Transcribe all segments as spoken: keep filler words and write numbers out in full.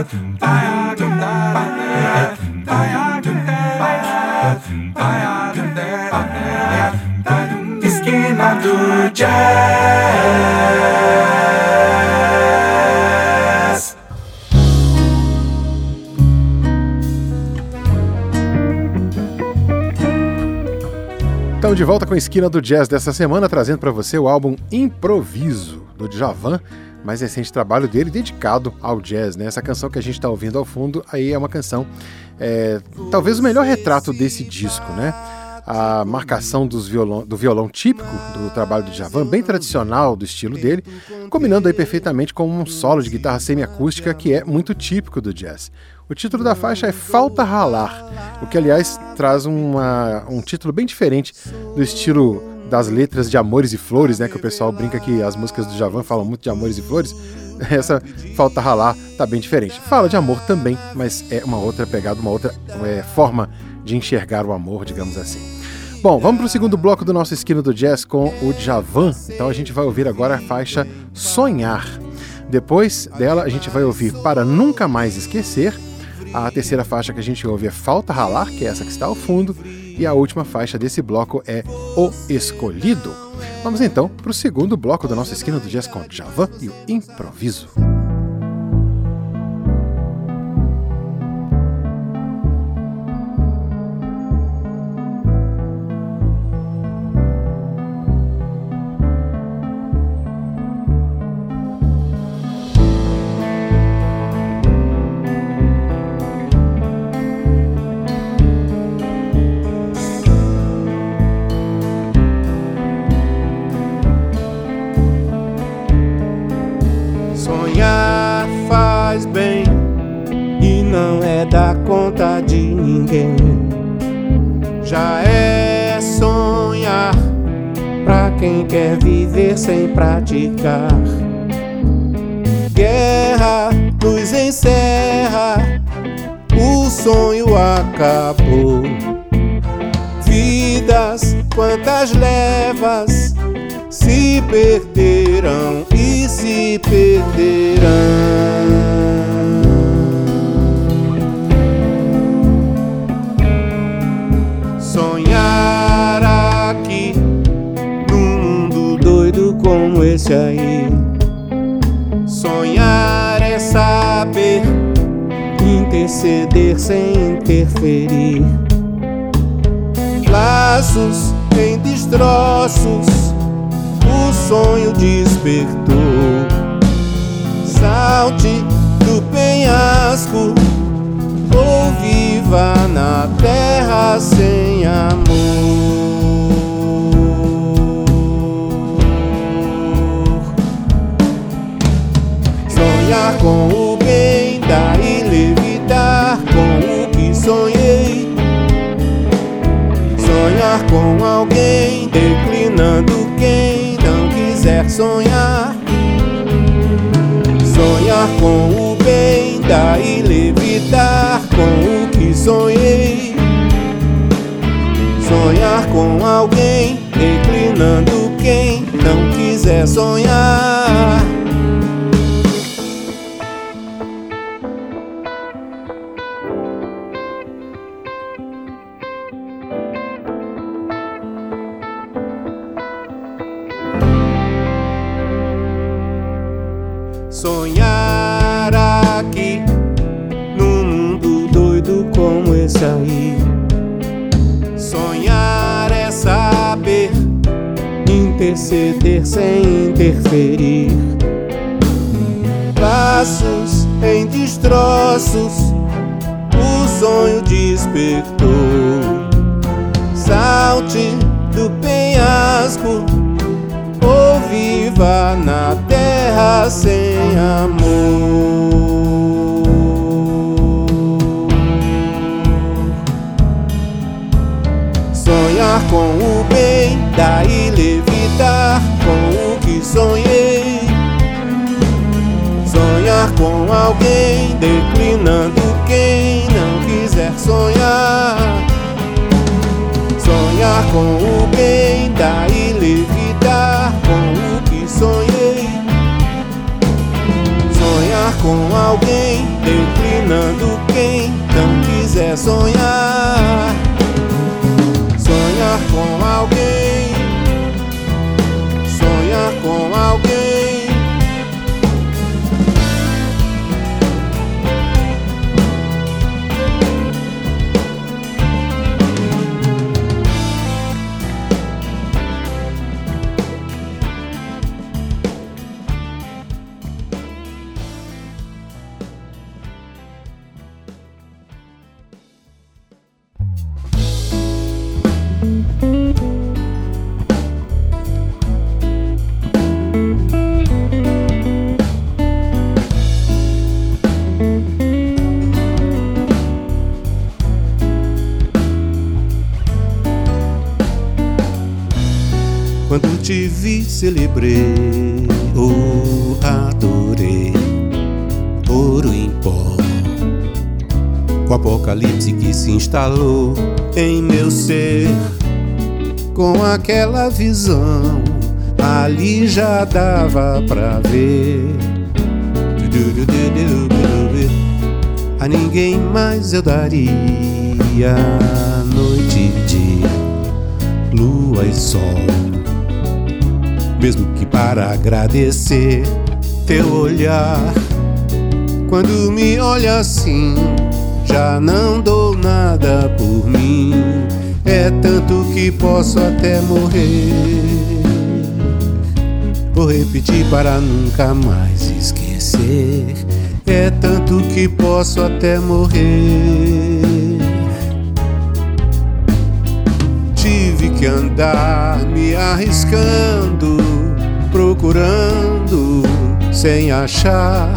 Esquina do Jazz. Então, de volta com a Esquina do Jazz dessa semana, trazendo para você o álbum Improviso, do Djavan, mais recente trabalho dele dedicado ao jazz, né? Essa canção que a gente está ouvindo ao fundo aí é uma canção, é, talvez o melhor retrato desse disco, né? A marcação dos violão, do violão típico do trabalho do Djavan, bem tradicional do estilo dele, combinando aí perfeitamente com um solo de guitarra semiacústica que é muito típico do jazz. O título da faixa é Falta Ralar, o que aliás traz uma, um título bem diferente do estilo das letras de Amores e Flores, né, que o pessoal brinca que as músicas do Djavan falam muito de amores e flores. Essa Falta Ralar tá bem diferente. Fala de amor também, mas é uma outra pegada, uma outra é, forma de enxergar o amor, digamos assim. Bom, vamos para o segundo bloco do nosso Esquina do Jazz com o Djavan. Então a gente vai ouvir agora a faixa Sonhar. Depois dela a gente vai ouvir Para Nunca Mais Esquecer. A terceira faixa que a gente ouve é Falta Ralar, que é essa que está ao fundo. E a última faixa desse bloco é O Escolhido. Vamos então para o segundo bloco da nossa Esquina do Jazz com Djavan e o Improviso. Dá conta de ninguém. Já é sonhar pra quem quer viver sem praticar. Guerra nos encerra, o sonho acabou. Vidas, quantas levas se perderão e se perderão. Sonhar aqui num mundo doido como esse aí. Sonhar é saber interceder sem interferir. Laços em destroços, o sonho despertou. Salte do penhasco ou viva na terra sem amor. Sonhar com o bem, daí levitar com o que sonhei. Sonhar com alguém, declinando quem não quiser sonhar. Sonhar com o bem, daí levitar com o que sonhei. Sonhar com alguém, declinando quem não quiser sonhar. Sonhar aqui num mundo doido como esse aí. Sonhar é saber interceder sem interferir. Laços em destroços, o sonho despertou. Salte do penhasco ou viva na terra sem amor. Sonhar com o bem, daí levitar com o que sonhei. Sonhar com alguém, declinando quem não quiser sonhar. Sonhar com o bem, daí levitar com o que sonhei. Sonhar com alguém, declinando quem não quiser sonhar. Sonhar com alguém, sonhar com alguém. Quando te vi, celebrei, oh, adorei, ouro em pó. O apocalipse que se instalou em meu ser, com aquela visão, ali já dava pra ver. A ninguém mais eu daria noite e dia, lua e sol, mesmo que para agradecer teu olhar. Quando me olha assim, já não dou nada por mim. É tanto que posso até morrer. Vou repetir para nunca mais esquecer. É tanto que posso até morrer. Tive que andar me arriscando, procurando sem achar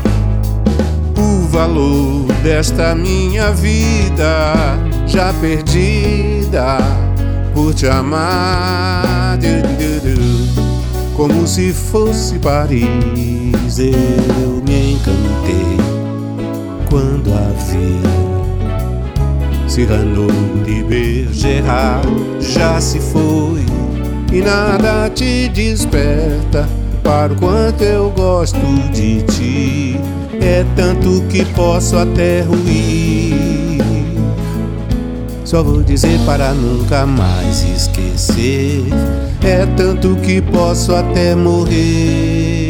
o valor desta minha vida já perdida por te amar. Como se fosse Paris, eu me encantei quando a vi. Cyrano de Bergerac já se foi e nada te desperta para o quanto eu gosto de ti. É tanto que posso até ruir. Só vou dizer para nunca mais esquecer. É tanto que posso até morrer.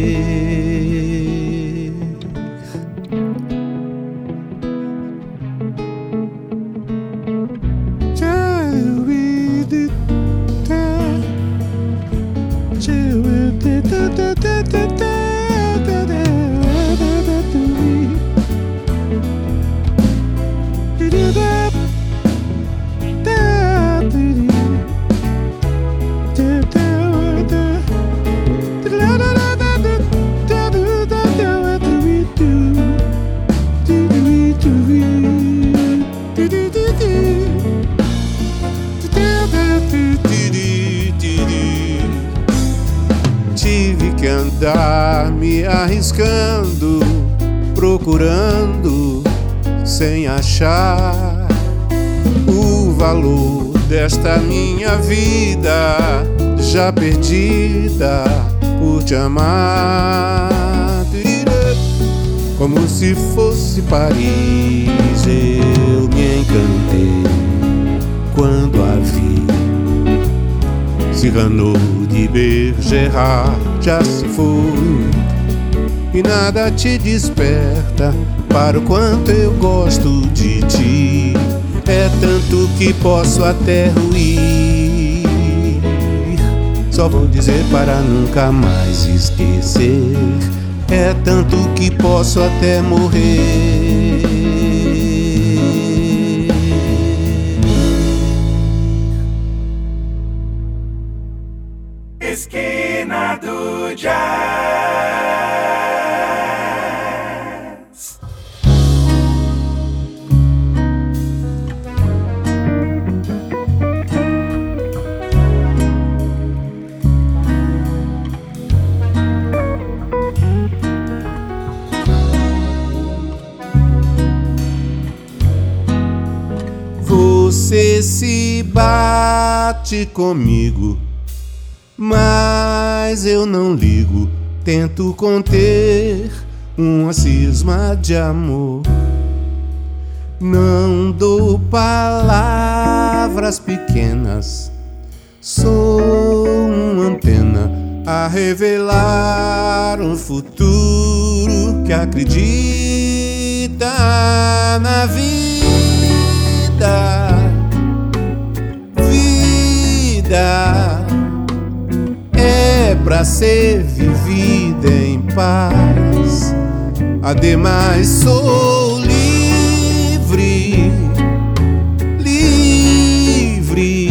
Tive que andar me arriscando, procurando sem achar o valor desta minha vida já perdida por te amar. Como se fosse Paris, eu me encantei quando a vi. Cyrano de Bergerac já se foi e nada te desperta para o quanto eu gosto de ti. É tanto que posso até ruir. Só vou dizer para nunca mais esquecer. É tanto que posso até morrer. Esquina do Jazz. Você se bate comigo, mas eu não ligo. Tento conter uma cisma de amor. Não dou palavras pequenas, sou uma antena a revelar um futuro que acredita na vida. Vida é pra ser vivida em paz. Ademais sou livre, livre.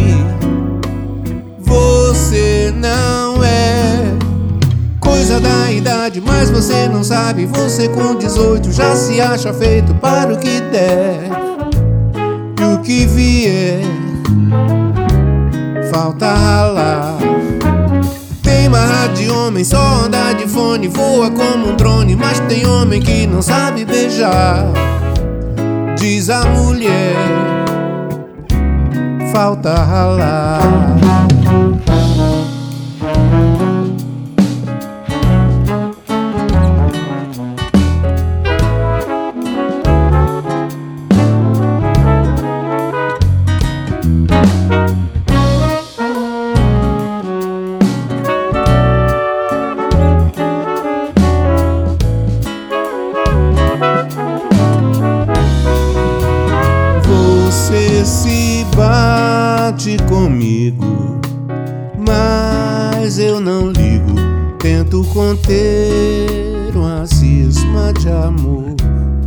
Você não é coisa da idade, mas você não sabe. Você com dezoito já se acha feito para o que der. E o que vier falta ralar. Tem marra de homem, só anda de fone, voa como um drone, mas tem homem que não sabe beijar. Diz a mulher, falta ralar. Se bate comigo, mas eu não ligo. Tento conter uma cisma de amor.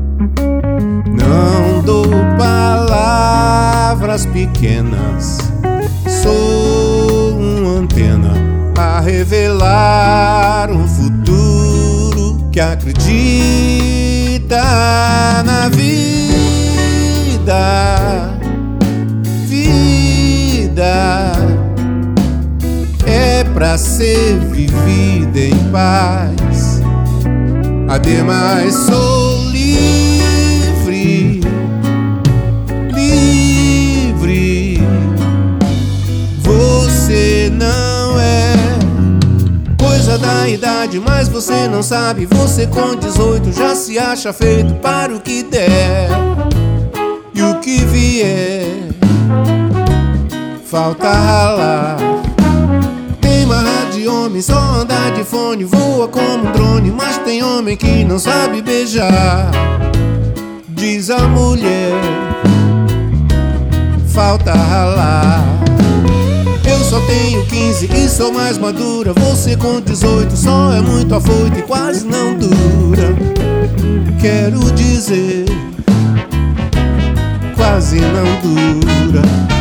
Não dou palavras pequenas, sou uma antena a revelar um futuro que acredita na vida. Vida é pra ser vivida em paz. Ademais sou livre, livre. Você não é coisa da idade, mas você não sabe. Você com dezoito já se acha feito para o que der. E o que vier falta ralar. Tem marra de homem, só anda de fone, voa como um drone, mas tem homem que não sabe beijar. Diz a mulher, falta ralar. Eu só tenho quinze e sou mais madura. Você com dezoito só é muito afoito e quase não dura. Quero dizer, quase não dura.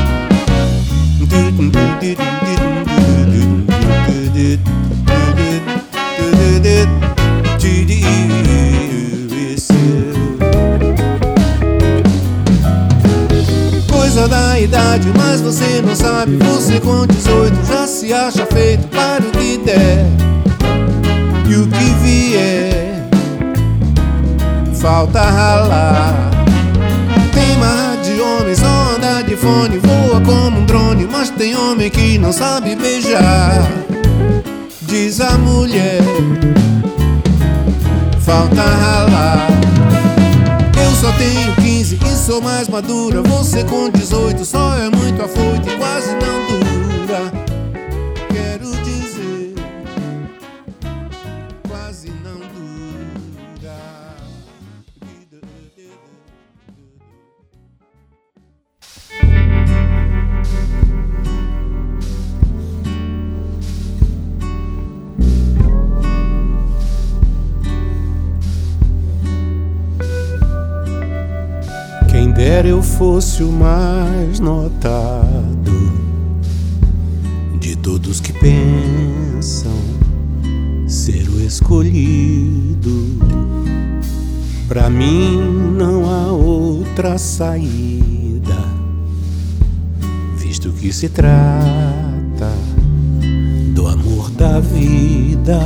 Coisa da idade, mas você não sabe. Você com dezoito já se acha feito para o que der. E o que vier falta ralar. Tem marra de homem, só anda de fone, voa como um drone, mas tem homem que não sabe beijar. Diz a mulher, falta ralar. Eu só tenho quinze e sou mais madura. Você com dezoito só é muito afoito e quase não dura. Quero dizer, quase não dura. Quem dera eu fosse o mais notado de todos que pensam ser o escolhido. Pra mim não há outra saída, visto que se trata do amor da vida.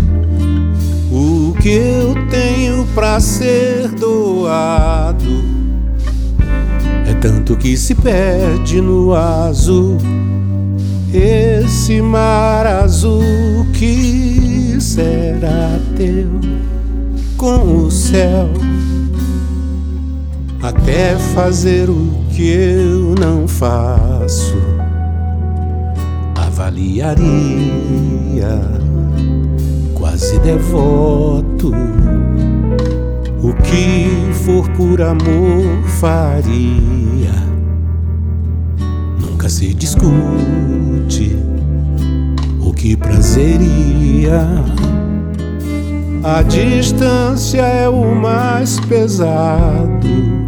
O que eu tenho pra ser doado é tanto que se perde no azul. Esse mar azul que será teu, com o céu, até fazer o que eu não faço. Avaliaria, quase devoto, o que for por amor faria. Nunca se discute o que prazeria. A distância é o mais pesado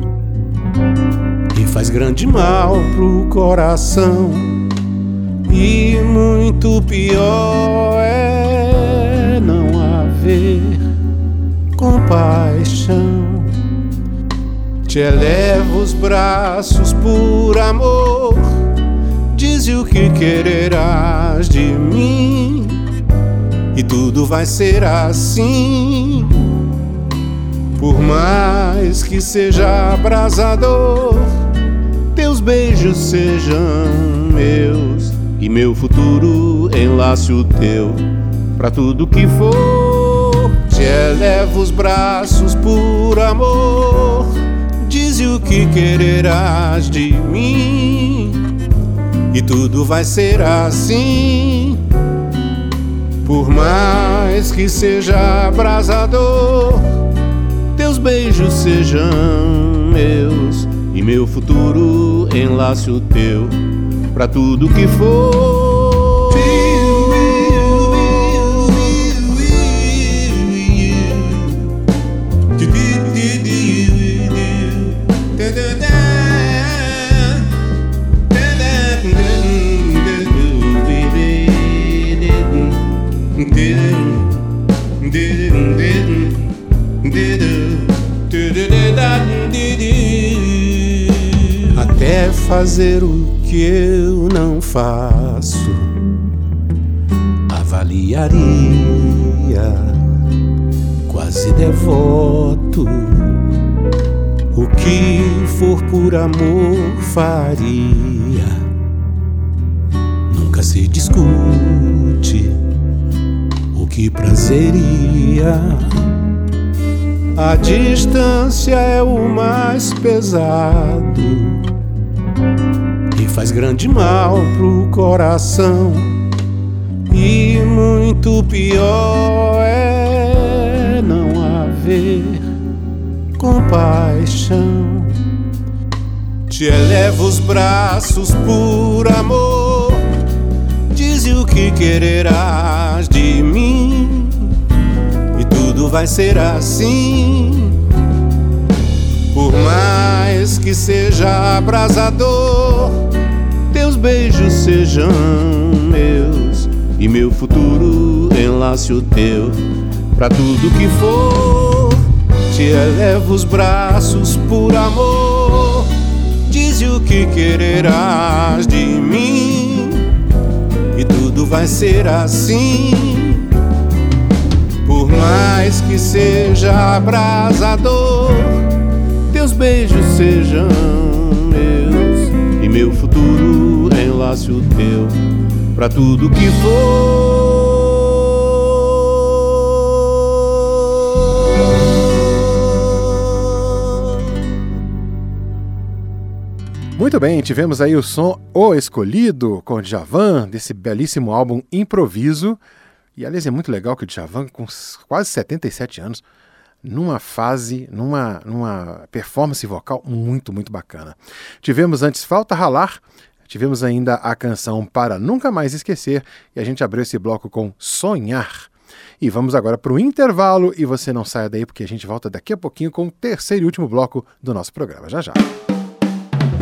e faz grande mal pro coração. E muito pior é não haver compaixão. Te elevo os braços por amor, dize o que quererás de mim, e tudo vai ser assim. Por mais que seja abrasador, teus beijos sejam meus, e meu futuro enlace o teu pra tudo que for. Te elevo os braços por amor, dize o que quererás de mim, e tudo vai ser assim. Por mais que seja abrasador, teus beijos sejam meus, e meu futuro enlace o teu pra tudo que for. Até fazer o que eu não faço. Avaliaria, quase devoto, o que for por amor faria. Nunca se discute o que prazeria. A distância é o mais pesado e faz grande mal pro coração. E muito pior é não haver compaixão. Te elevo os braços por amor, dize o que quererás de mim, e tudo vai ser assim. Por mais que seja abrasador, teus beijos sejam meus, e meu futuro enlace o teu pra tudo que for. Te elevo os braços por amor, dize o que quererás de mim, e tudo vai ser assim. Por mais que seja abrasador, teus beijos sejam meus, e meu futuro enlace o teu pra tudo que for. Muito bem, tivemos aí o som O Escolhido com o Djavan, desse belíssimo álbum Improviso. E aliás, é muito legal que o Djavan, com quase setenta e sete anos, numa fase, numa, numa performance vocal muito, muito bacana. Tivemos antes Falta Ralar, tivemos ainda a canção Para Nunca Mais Esquecer, e a gente abriu esse bloco com Sonhar. E vamos agora para o intervalo, e você não saia daí porque a gente volta daqui a pouquinho com o terceiro e último bloco do nosso programa. Já já.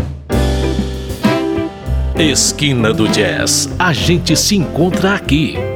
Esquina do Jazz. A gente se encontra aqui.